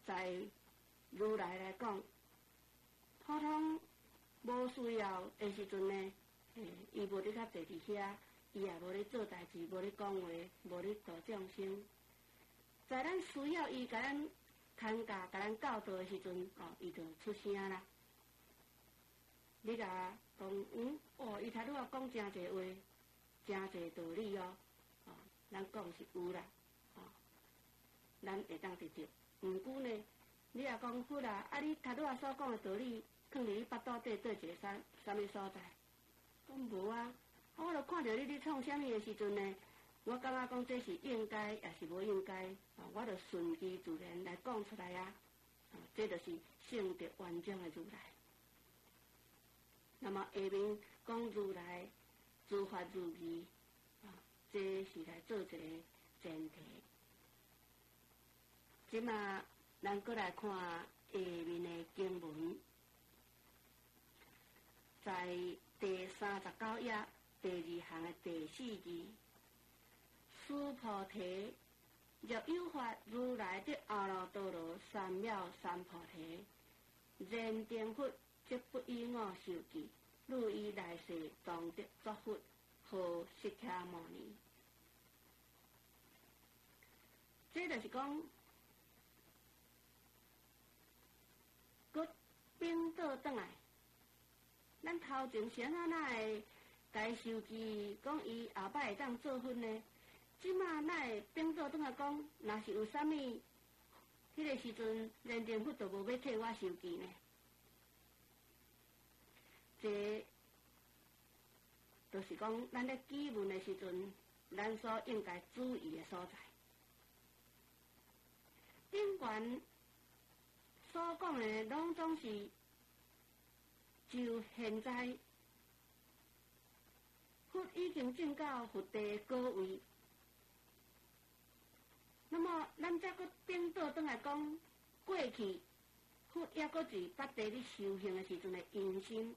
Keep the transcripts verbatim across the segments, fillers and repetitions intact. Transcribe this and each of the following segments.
在如来来讲，普通无需要的时阵呢，诶，伊无咧较坐伫遐，伊也无咧做代志，无咧讲话，无咧度众生。在咱需要伊甲咱牵教、甲咱教导的时阵，哦，伊就出声啦。你甲讲，嗯，哦，伊头拄仔讲真侪话，真侪道理哦，哦，咱讲是有啦，哦，咱会当直接。毋过呢，你也讲好啦，啊，你头拄仔所讲的道理，放伫你腹肚底对一个啥啥物所在？讲无啊，我著看着你咧创啥物的时阵呢，我感觉讲这是应该，也是无应该，啊，我著顺其自然来讲出来啊，啊，这就是性德完整的如来。那么下面讲如来诸法如义，啊，这是来做一个前提。即马咱过来看下面的经文，在第三十九页第二行的第四字，须菩提，若有法如来的阿耨多罗三藐三菩提，然定佛即不以我受记，汝以来世当得作佛，号释迦牟尼。这就是讲，佮颠倒转来，咱头前先啊哪会该受记，讲伊后摆会当做佛呢？即马哪会颠倒转来讲，若是有啥物，迄个时阵然定佛就无要替我受记呢？这就是讲，咱咧记文的时阵，咱所应该注意的所在。顶悬所讲的，拢总是就现在佛已经证到佛地高位，那么咱再搁颠倒转来讲，过去佛也搁是八地咧修行的时阵的因心。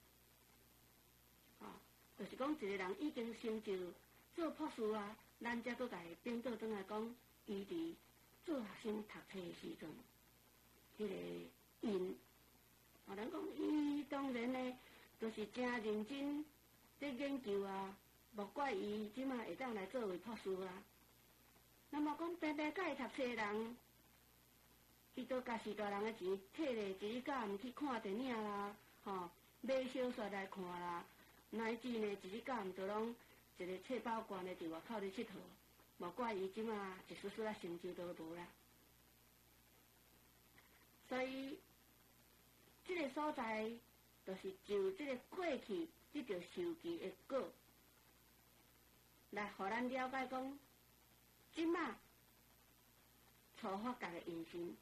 哦，就是讲一个人已经成就做博士啊，咱才搁甲伊颠倒转来讲，伊伫做学生读册的时阵，迄、那个因，啊，咱讲伊当然呢，就是真认真在研究啊，莫怪伊即马会当来作为博士啊。那么讲白白甲伊读册的人，伊都甲是大人的钱摕咧，一日到暗去看电影啦，吼、哦，买小说来看啦。乃至呢，一日到暗都拢一个册包罐的伫外口咧佚佗，莫怪伊即马一丝丝啊成就都无啦。所以，这个所在就是就这个过去这条受记的果，来互咱了解讲，即马初发觉的因心。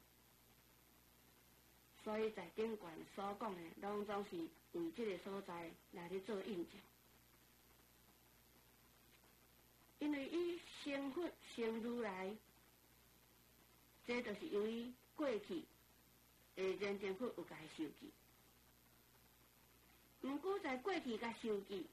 所以在顶悬所讲的，拢总是为这个所在来去做印证。因为伊成佛成如来，这就是由于过去的然定佛有甲伊受记。毋过在过去甲受记，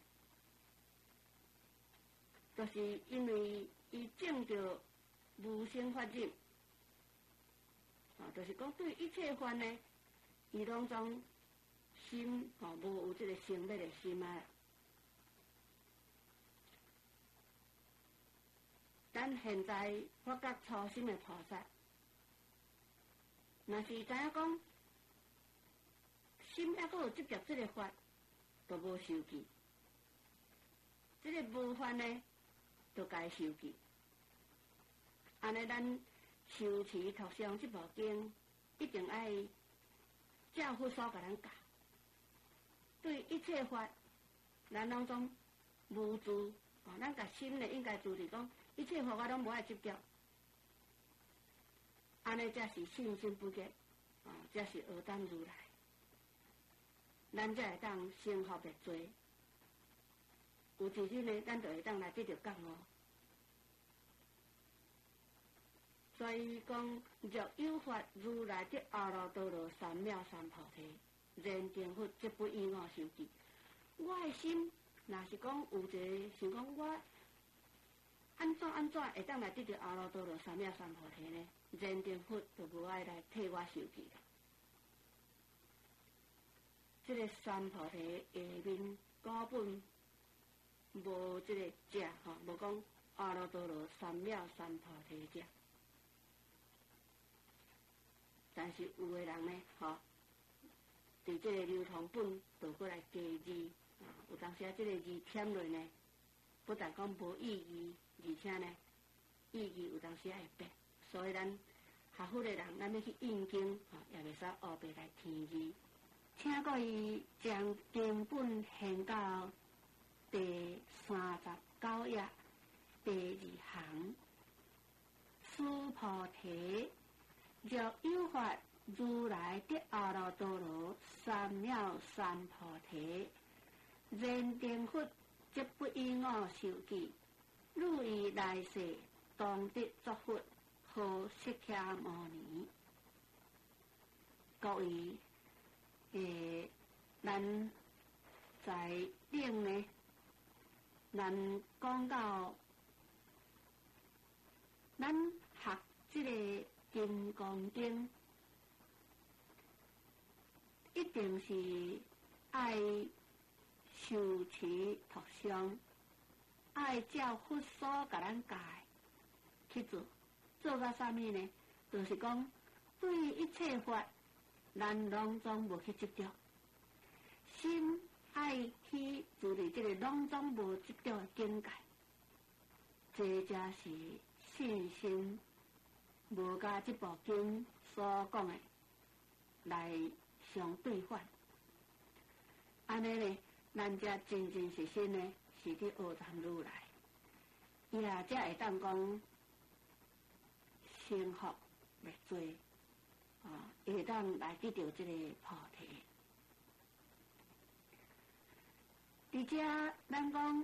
就是因为伊证着无生法忍，啊，就是讲对一切法呢，伊拢总心吼无有这个生灭的心啊。咱现在发觉初心的菩萨，若是知影讲心还阁有执着这个法，都无受记。这个无法呢，就该受记。安尼咱修持读诵这部经，一定爱照佛所甲咱教。对一切法，咱拢总无助。哦，咱甲心呢应该注意讲，一切法我拢无爱执着，安尼才是信心不竭，啊，才是学当如来，咱才会当生福的多。有志心呢，咱就会当来得到觉悟。所以讲，若有法如来的阿耨多罗三藐三菩提，然定佛即不以我受记。我的心若是讲有一个想讲我安怎安怎会当来得到阿耨多罗三藐三菩提呢？然定佛就无爱来替我受记啦。即、这个三菩提下面根本无即个者吼，无讲阿耨多罗三藐三菩提者。但是有诶人呢，吼、哦，伫即个流通本倒过来加字，啊，有当时啊，即个字添落呢，不但讲无意义，而且呢，意义有当时会变。所以咱学佛诶人，咱要去印经，吼、哦，也袂使黑白来填字。请各位将经本献到第三十九页第二行，诸菩提。若有法如来得阿耨多罗三藐三菩提，然定佛即不以我受记，汝以来世当得作佛，号释迦牟尼。各位，诶，咱在顶呢，咱讲到咱学即个。金刚经一定是爱受持托相，爱照佛所甲咱教去做，做到啥物呢？就是讲对一切法，咱拢总无去执着，心爱去处理这个拢总无执着的境界，这才是信心。无甲即部经所讲的来相对反，安尼呢，咱才真真实实呢是伫学谈如来，也才会当讲成福袂多，啊，会当来得到即个菩提。伫遮咱讲。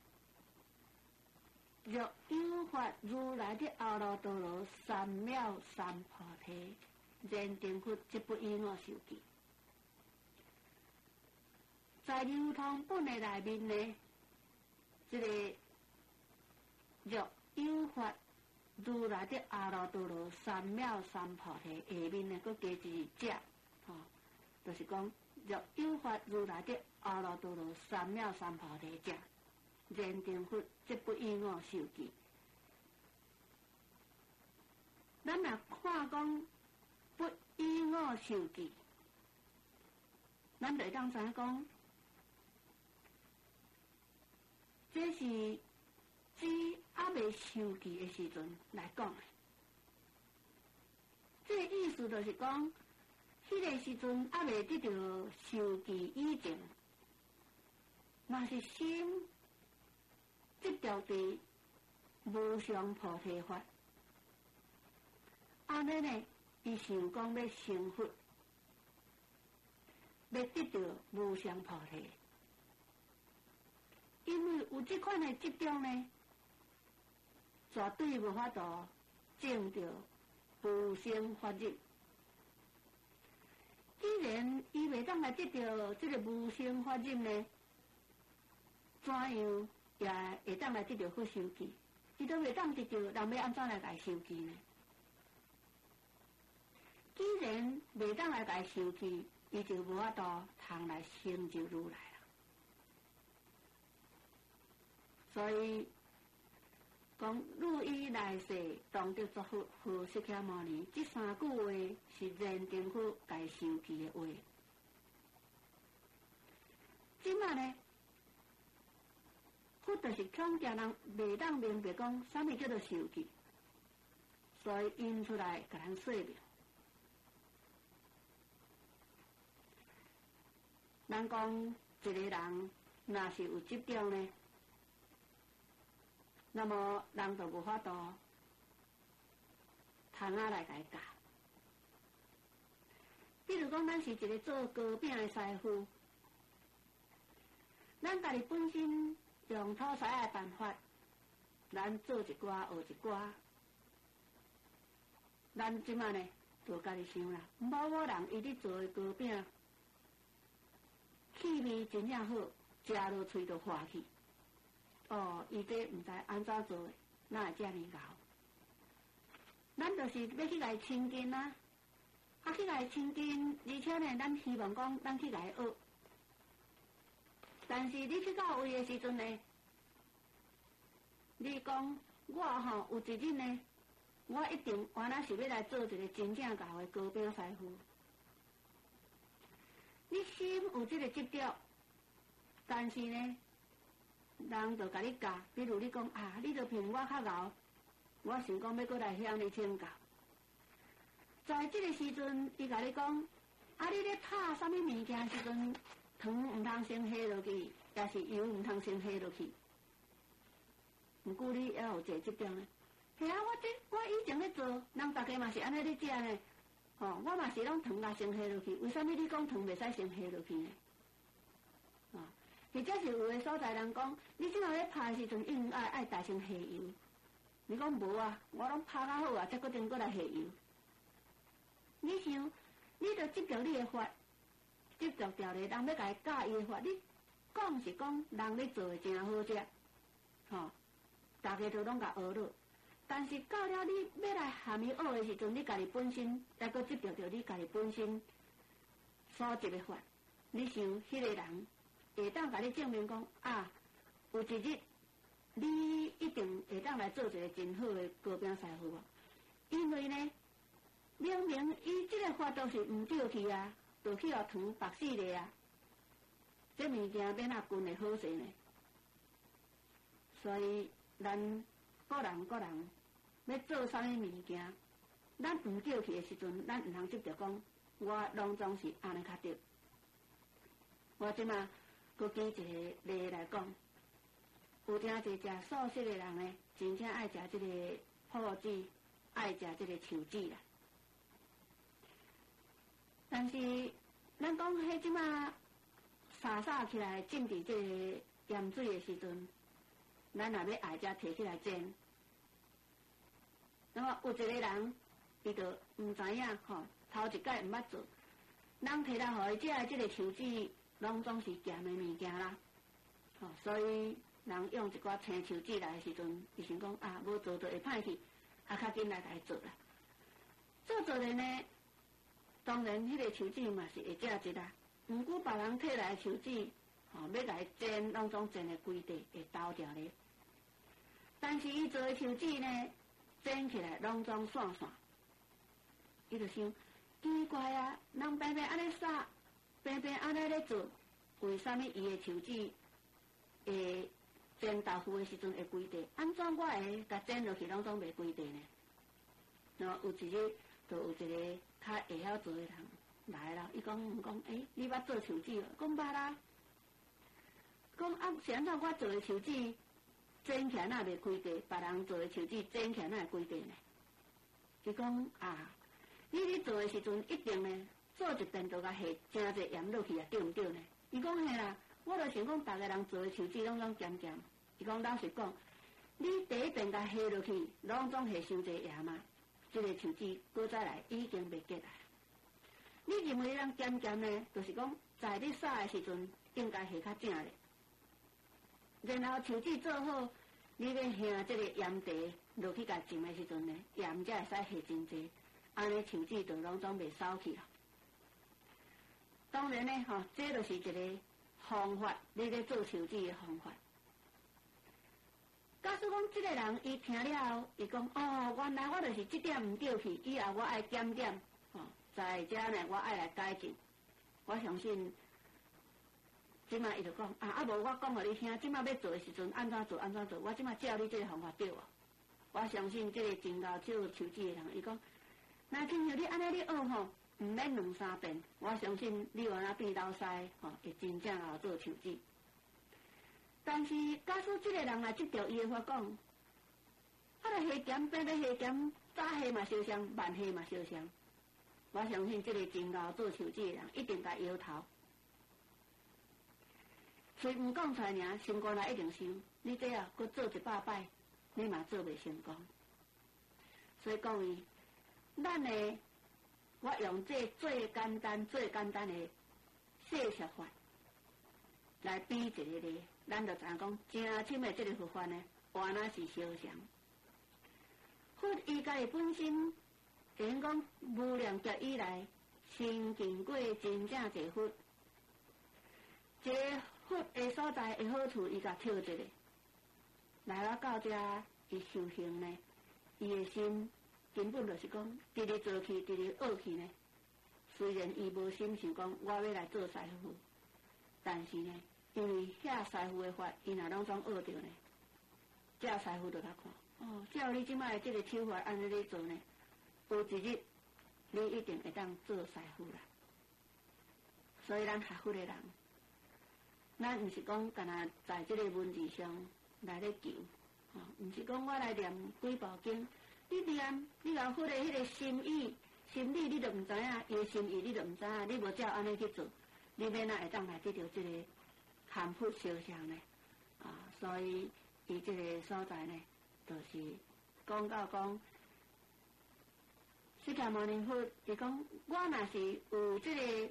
若有法如来的阿耨多罗三藐三菩提，然定佛即不以我受记。在流通本的内面呢，这个若有法如来的阿耨多罗三藐三菩提下面呢，佮加一字者，吼、哦，就是讲若有法如来的阿耨多罗三藐三菩提者。然定佛即不以我受记。咱若看讲不以我受记，咱就当知影讲，这是指还未受记的时阵来讲的。这个意思就是讲，迄个时阵还未得到受记以前，若是心。执着伫无上菩提法，安尼呢，伊想讲要成佛，要得到无上菩提，因为有这款的执着呢，绝对无法度证到无生法入。既然伊袂当来得到这个无生法入呢，怎样？也会当来得到佛受记，伊都袂当得到，人要安怎来来受记呢？既然袂当来来受记，伊就无法度通来成就如来啦。所以讲，汝以来世当得作佛，号释迦牟尼，这三句话是认定佛该受记的话。即马呢？佛就是恐惊人袂当明白讲啥物叫做受记，所以因出来甲咱说明。咱讲一个人若是有执着呢，那么人就无法度通啊来甲伊教。比如讲，咱是一个做糕饼的师傅，咱家己本身。用土师的办法，咱做一寡学一寡，咱即马呢，就家己想啦，某某人伊咧做的糕饼，气味真正好，食落喙就化去。哦，伊这毋知安怎做的，哪会遮尔熬？咱就是要去来亲近啊， 啊去甲伊亲近，而且呢，咱希望讲咱去甲伊学。但是你去到位的时阵呢，你讲我吼有一日呢，我一定原来是要来做一个真正教的高兵师傅。你心有这个执着，但是呢，人就甲你教，比如你讲啊，你就凭我较敖，我想讲要过来向你请教。在这个时阵，伊甲你讲，啊，你咧拍啥物物件时阵，糖毋通先下落去，也是油毋通先下落去。毋过你还有一个执着呢。系啊，我这我以前咧做，人大家嘛是安尼咧食呢。吼、哦，我嘛是拢糖甲先下落去，为什么你讲糖袂使先下落去呢？啊、哦，或者是有个所在人讲，你即马咧拍的时阵，应爱爱大先下油。你讲无啊，我拢拍较好啊，才决定过来下油。你想，你着执着你的法，执着条例，人要甲伊教伊的法，你讲是讲人咧做的真好食，吼、哦，大家都拢甲学落。但是到了你要来含伊学的时阵，你家己本身还阁执着着你家己本身所执的法，你想迄个人会当甲你证明讲啊，有一日你一定会当来做一个真好的高兵师傅无？因为呢，明明伊即个法都是毋对去啊，就去互糖白死咧啊，这物件免啊均会好势呢。所以咱个人个人要做啥物物件，咱毋对去的时阵，咱毋通执着讲，我拢总是安尼较对。我即马佮举一个例来讲，有诚侪食素食的人呢，真正爱食即个破子，爱食即个树子啦。但是咱讲迄即马洒洒起来浸伫即个盐水的时阵，咱若要爱食摕起来煎。那么有一个人，伊就毋知影吼，头一摆毋捌做，人摕来互伊食的即个树子，拢总是咸的物件啦。吼、哦，所以人用一寡青树子来的时阵，伊想讲啊，无做就会歹去，啊，较紧来来做啦。做做的呢，当然迄个树子嘛是会食一啦。毋过别人摕来的树子，吼、哦，要来煎，拢总煎的规地会倒掉咧。但是伊做的树子呢，煎起来拢总散散，伊就想奇怪啊，人平平安尼撒，平平安尼咧做，为什么伊的树子会煎豆腐的时阵会规地？安怎我会甲煎落去拢总袂规地呢？然后有一日，就有一个较会晓做的人来了，伊讲毋讲，诶、欸，你捌做树子无？讲捌啦。讲啊，是安怎我做的树子？煎起来哪袂规地，别人做的树子煎起来哪会规地呢？伊讲啊，你咧做的时阵一定呢，做一遍就甲下真侪盐落去啊，对毋对呢？伊讲嘿啦，我就想讲，逐个人做的树子拢总咸咸。伊讲老实讲，你第一遍甲下落去，拢总下伤侪盐嘛，即、这个树子搁再来已经袂结啦。你认为人咸咸呢，就是讲在你撒的时阵应该下较正咧。然后树子做好，你要下这个盐茶落去甲浸的时阵呢，盐才会使下真济，安尼树子就拢总袂烧去啊。当然呢，吼、哦，这就是一个方法，你咧做树子的方法。假使讲这个人伊听了后，伊讲哦，原来我就是这点唔对去，以后我爱减点，吼、哦，在这呢我爱来改进。我相信。即马伊就讲啊，啊无我讲互你听，即马要做的时阵安怎做安怎做，我即马照你这个方法对哦。我相信这个真够手树子的人，伊讲，那亲像你安尼你学吼，毋免两三遍，我相信你原来变老师吼，会真正好做树子。但是假使这个人来执着伊的法讲，啊，来下咸变咧下咸，早下嘛烧香，晚下嘛烧香。我相信这个真够做树子的人，一定甲摇头。所以毋讲出来尔，心肝内一定想，你这啊，搁做一百摆，你嘛做袂成功。所以讲伊，咱呢，我用这最简单、最简单的细食法来比一个咧，咱就知影讲，正深的这个佛法呢，原来是烧香。佛伊家己本身会用讲无量劫以来，行经过真正一佛，一个佛的所在的好处，伊甲挑一个，来我到遮，伊修行呢，伊的心根本就是讲，直直做去，直直学去呢。虽然伊无心想讲我要来做师傅，但是呢，因为遐师傅的法，伊若拢总学着呢，这师傅就来看，哦，照你即摆即个手法安尼咧做呢，有一日你一定会当做师傅啦。所以咱学佛的人，咱毋是讲干那在即个文字上来咧求，哦，毋是讲我来念几部经，你念你老佛的迄个心意。心理你都毋知影，伊的心意你都毋知影，你无照安尼去做，你免哪会当来得到即个含佛烧香呢？啊，所以伊即个所在呢，就是讲到讲，释迦牟尼佛伊讲，我若是有即个，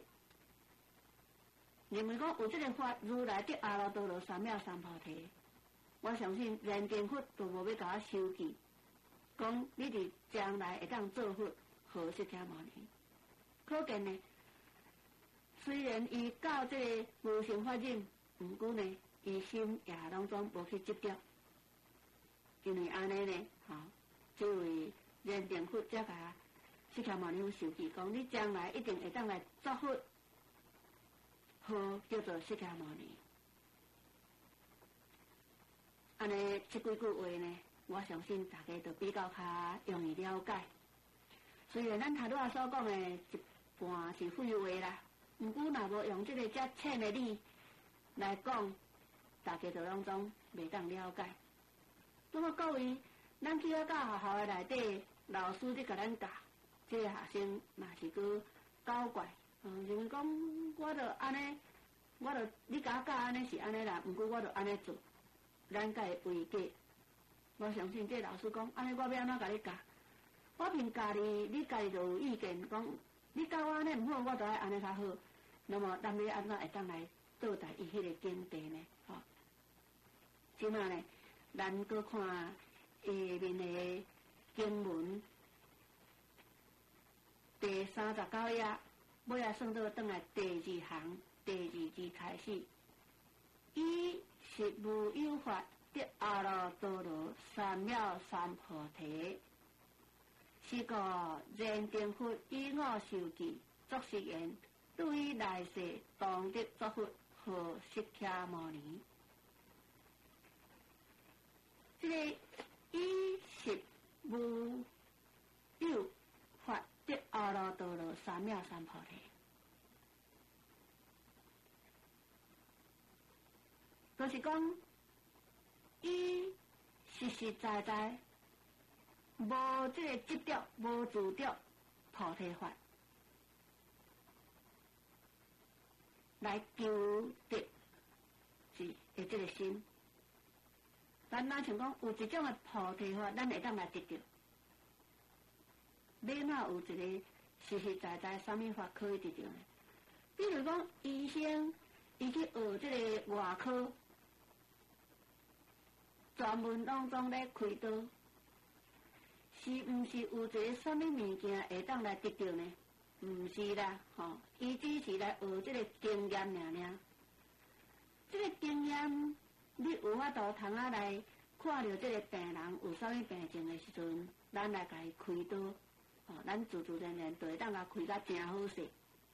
认为讲有即个法，如来得阿耨多罗三藐三菩提，我相信人间佛都无要甲我收记，讲你伫将来会当做佛。好释迦牟尼，可见呢，虽然伊到这个无生法忍，毋过呢，伊心也拢总无去执着，因为安尼呢，吼、哦，这位认定佛才甲释迦牟尼佛受记，讲你将来一定会当来作佛，好叫做释迦牟尼。安尼这几句话呢，我相信大家都比较较容易了解。虽然咱头拄所讲的一半是废话啦，毋过若无用这个遮浅的理来讲，大家就拢总袂当了解。那么各位，咱去到到学校的内底，老师伫甲咱教，这个学生嘛是去搞怪，嗯，认为讲我着安尼，我着你甲我教安尼是安尼啦，毋过我着安尼做，咱甲会违规。我相信这老师讲，安尼我要安怎甲你教？我凭家己，你家己就有意见，讲你教我安尼毋好，我就爱安尼较好。那么咱要安怎会当来倒在伊迄个境地呢？吼、哦，即马呢，咱搁看下面的经文第三十九页，尾啊算到转来第二行第二字开始，以实无有法得阿耨多罗三藐三菩提。是个认定佛以我受记，作是言：对来世当得作佛，号释迦牟尼。这个以实无有法得阿耨多罗三藐三菩提，就是讲以实实在在。无这个执着，无自着菩提法，来求得是的这个心。咱若像讲有一种的菩提法，咱会当来得着。要哪有一个实实在在什么法可以得着呢？比如讲医生，伊去学这个外科，专门当中咧开刀。是毋是有一个什么物件会当来得到呢？毋是啦，吼、哦，伊只是来学这个经验尔尔。这个经验，你有法度通啊来看到这个病人有啥物病症的时阵，咱来甲伊开刀，哦，咱自自然然就会当甲开甲真好势。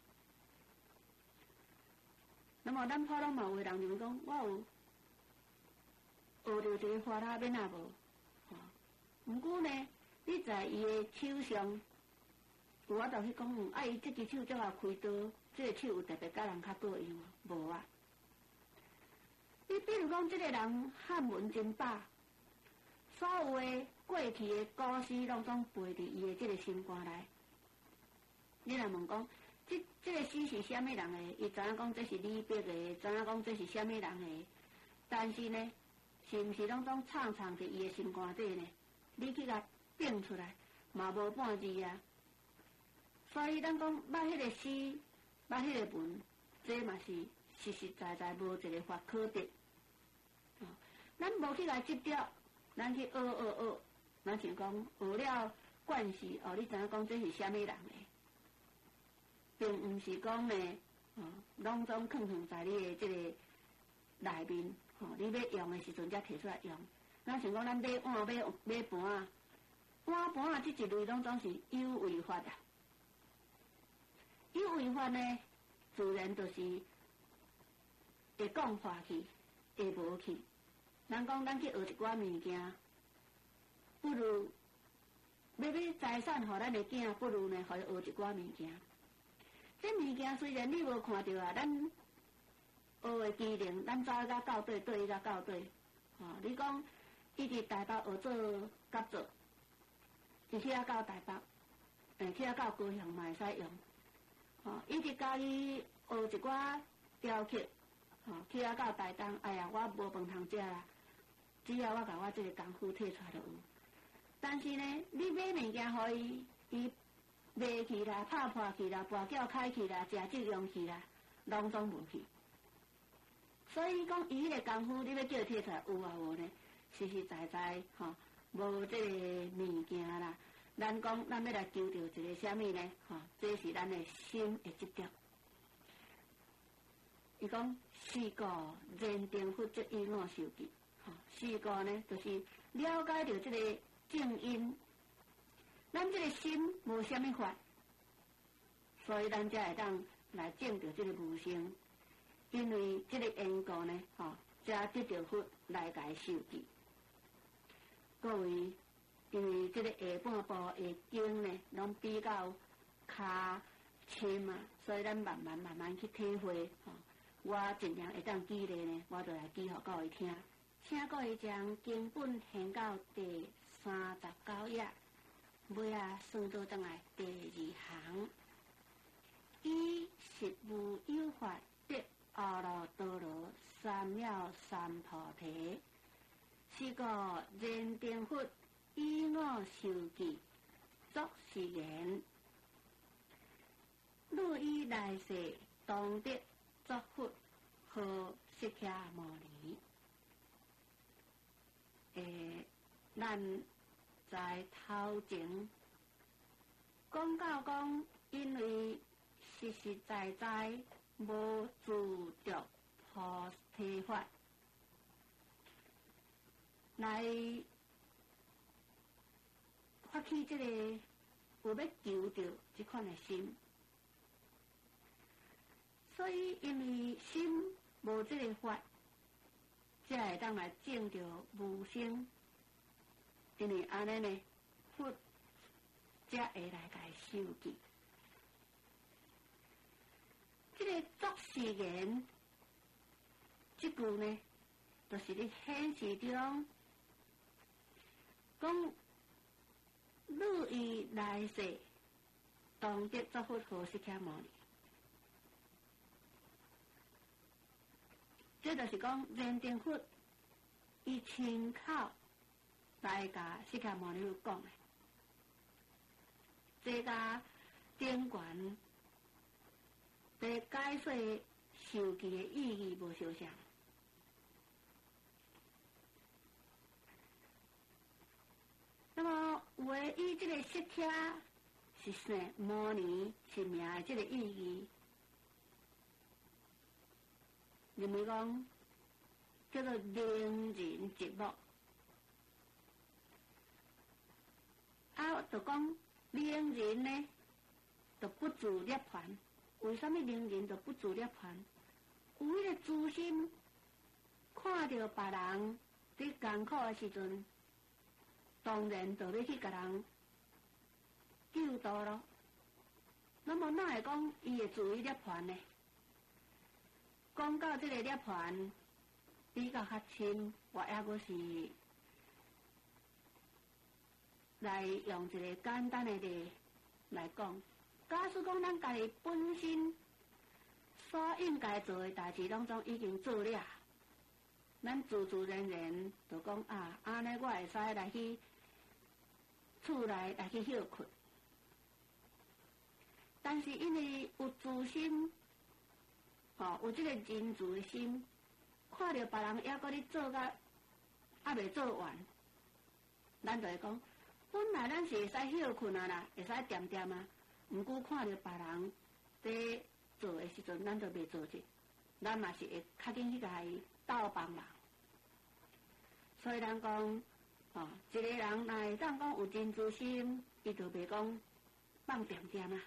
那么咱普通嘛有的人就是讲，我有学着一个法啦，免啊无，哦，毋过呢。你在伊的手上，有法度去讲，嗯，啊，伊这只手怎啊开刀，这个手有特别甲人较过用啊？无啊。你比如讲，这个人汉文真饱，所有的过去的故事拢总背伫伊的这个心肝内。你若问讲，这这个诗是虾米人的？伊知影讲这是李白的，知影讲这是虾米人的？但是呢，是毋是拢总藏藏伫伊的心肝底呢？你去甲变出来，嘛无半字啊！所以咱讲捌迄个诗，捌迄个文，这嘛是实实在在无一个法可得。咱无去来执着，咱去学学学，咱想讲学了惯势哦，你知影讲这是虾米人诶，并毋是讲呢，哦，拢总藏藏在你诶即个内面，吼、哦，你要用诶时阵才摕出来用。咱像讲咱买碗买买盘啊，碗盘啊，即一类拢总是有违法啊。有违法呢，自然就是会讲话去，会无去。咱讲咱去学一寡物件，不如要要财产，互咱的囝，不如呢，互伊学一寡物件。这物件虽然你无看到啊，咱学的技能，咱走甲到底，对伊甲到底。哦，你讲伊伫台北学做甲做，伊去啊到台北，诶，去啊到高雄嘛会使用。哦，伊伫家己学一寡雕刻，哦，去啊到台东，哎呀，我无饭通食啦。只要我甲我这个功夫摕出来就有，但是呢，你买物件互伊，伊卖去啦、拍破去啦、跋筊开去啦、食酒用去啦，拢总无去。所以讲，伊迄个功夫，你要叫伊摕出来有啊无呢？实实在在吼，无这个物件啦。咱讲，咱要来求着一个啥物呢？吼，这是咱的心的执着。伊讲四个人定佛则以我受记。吼，四个呢，就是了解到这个正因，咱这个心无啥物法，所以咱才会当来证到这个无生。因为这个因果呢，吼，才得到佛来甲伊受记。各位，因为这个下半部的经呢，拢比较较深嘛，所以咱慢慢慢慢去体会。吼，我尽量会当记咧呢，我就来记互各位听。请各位将经本献到第三十九页，尾啊算做转来第二行。以实无有法得阿耨多罗三藐三菩提，是个人定佛以我受记，作是言：汝以来世当得作佛，号释迦牟尼。诶，咱在头前讲到讲，因为实实在在无自着菩提法来发起这个有要求着这款的心，所以因为心无这个法。才会当来证着无生，因为安尼呢，佛才会来甲伊受记。这个作是言，这句呢，就是咧显示中讲，汝以来世当得作佛，号释迦牟尼。这就是讲，人定佛伊亲口来甲释迦牟尼讲的，这甲经卷在解说受记的意义无相像。那么，唯一这个释迦是啥？牟尼是名的这个意义。认为讲叫做令人寂寞，啊，就讲令人呢，就不自涅槃。为什么令人就不自涅槃？有迄个自心，看到别人伫艰苦的时阵，当然就要去甲人救度咯。那么哪会讲伊会自于涅槃呢？讲到这个涅槃比较较深，我抑阁是来用一个简单的例来讲。假使讲咱家己本身所应该做的代志，拢总已经做了，咱自自然然就讲啊，安尼我会使来去厝内来去休困。但是因为有自心。哦，有这个人自的心，看到别人还阁咧做甲还未做完，咱就会讲， 本来咱是会使休困啊啦，会使掂掂啊，毋过看着别人在做诶时阵，咱就袂做者，咱嘛是会较紧去甲伊斗帮忙。所以人讲，哦，一个人若会当讲有真知心，伊就袂讲放掂掂啊。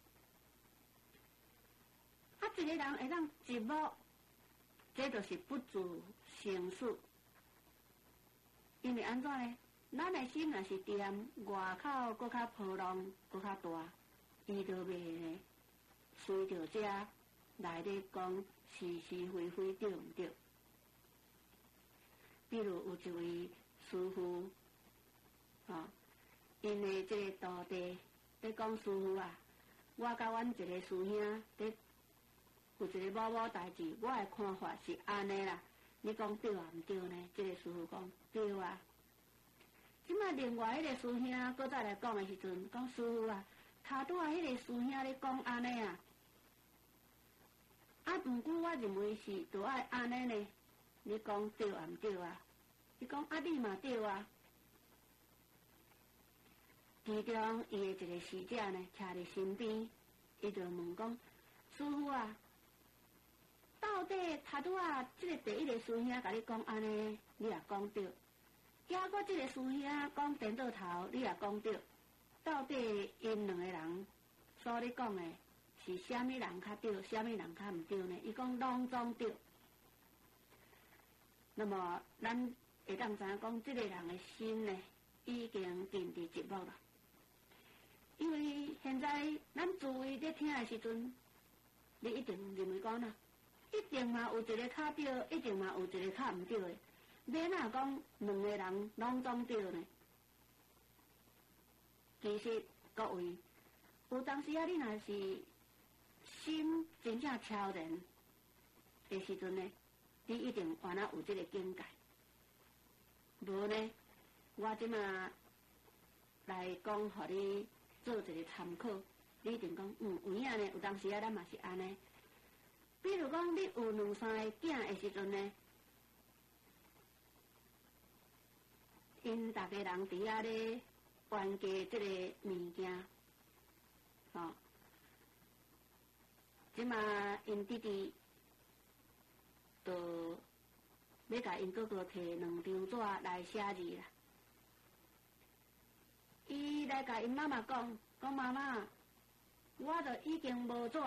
啊，一个人会当寂寞，这就是不自成事。因为安怎呢？咱的心若是掂，外口搁较波浪，搁较大，伊就袂呢随着这来咧讲是是非非对毋对。比如有一位师傅，哦，因为这个道地咧讲师傅啊，我甲阮一个师兄咧有一个某某代志，我的看法是安尼啦。你讲对啊毋对呢？这个师傅讲对啊。即摆另外迄个师兄搁再来讲的时阵，讲师傅啊，头拄啊迄个师兄咧讲安尼啊，啊，毋过我认为是着爱安尼呢。你讲对啊毋对啊？你讲啊，你嘛对啊。其中伊的一个侍者呢，徛伫身边，伊就问讲：师傅啊，到底头拄啊，即个第一个师兄甲你讲安尼，你也讲对；遐我即个师兄讲颠倒头，你也讲对。到底因两个人所咧讲的是虾米人较对，虾米人较毋对呢？伊讲拢总对。那么咱会当知影讲，即个人的心呢，已经进伫寂寞了。因为现在咱诸位咧听的时阵，你一定认为讲啦，一定嘛有一个较对，一定嘛有一个较毋对的。免哪讲两个人拢总对呢？其实各位，有当时啊，你若是心真正超然的时阵呢，你一定原来有这个境界。无呢，我即马来讲，互你做一个参考。你一定讲，嗯，有影呢，有当时啊，咱嘛是安尼。比如讲，你有两三个囝的时阵呢，因大家人伫遐咧玩家即个物件，吼、哦，即马因弟弟就要甲因哥哥摕两张纸来写字啦。伊来甲因妈妈讲，讲妈妈，我就已经无纸。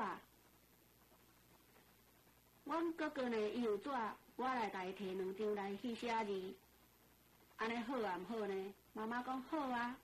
阮哥哥呢，伊有纸，我来甲伊摕两张来去写字，安尼好啊毋好呢？妈妈讲好啊。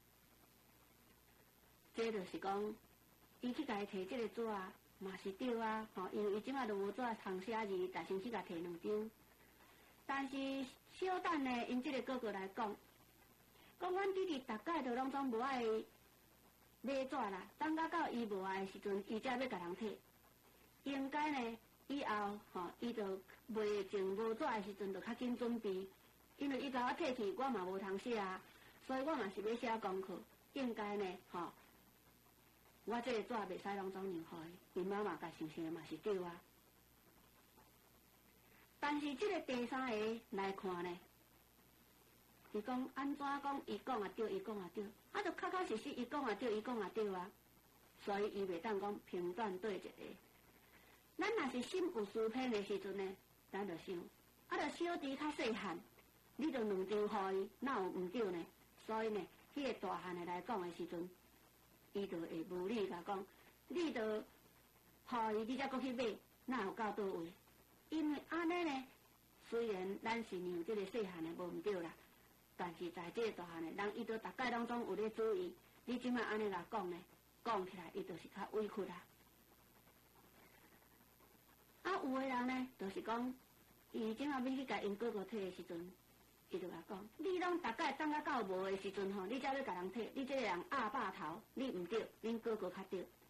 这就是讲，伊去甲伊摕即个纸嘛是对啊，吼，因为伊即马都无纸通写字，但是去甲摕两张。但是小等呢，因即个哥哥来讲，讲阮弟弟逐摆都拢总无爱买纸啦，等到到伊无爱的时阵，伊才要甲人摕。应该呢，以后吼，伊就袂前无纸的时阵，就较紧准备，因为伊甲我摕去，我嘛无通写啊，所以我嘛是要写功课。应该呢，吼，我这个纸袂使拢总让互伊，因妈妈甲想想的嘛是对啊。但是这个第三个来看呢，伊讲安怎讲，伊讲也对，伊讲也对，啊，就确确实实伊讲也对，伊讲也对啊，所以伊袂当讲评断对一个。咱若是心有思偏的时阵呢，咱就想，啊，就小弟较细汉，你就两张互伊，哪有毋对呢？所以呢，迄、那个大汉的来讲的时阵，伊就会无理甲讲，你就互伊，你才搁去买，哪有到倒位？因为安尼呢，虽然咱是让这个细汉的无毋对啦，但是在这个大汉的人，伊都大概拢总有咧注意。你即摆安尼甲讲呢，讲起来伊就是较委屈啦。啊，有个人呢，就是讲，伊即摆要去甲因哥哥摕的时阵，伊就甲讲，你拢大概等到到无的时阵吼，你才要甲人摕，你这个人阿霸头，你毋对，恁哥哥较对。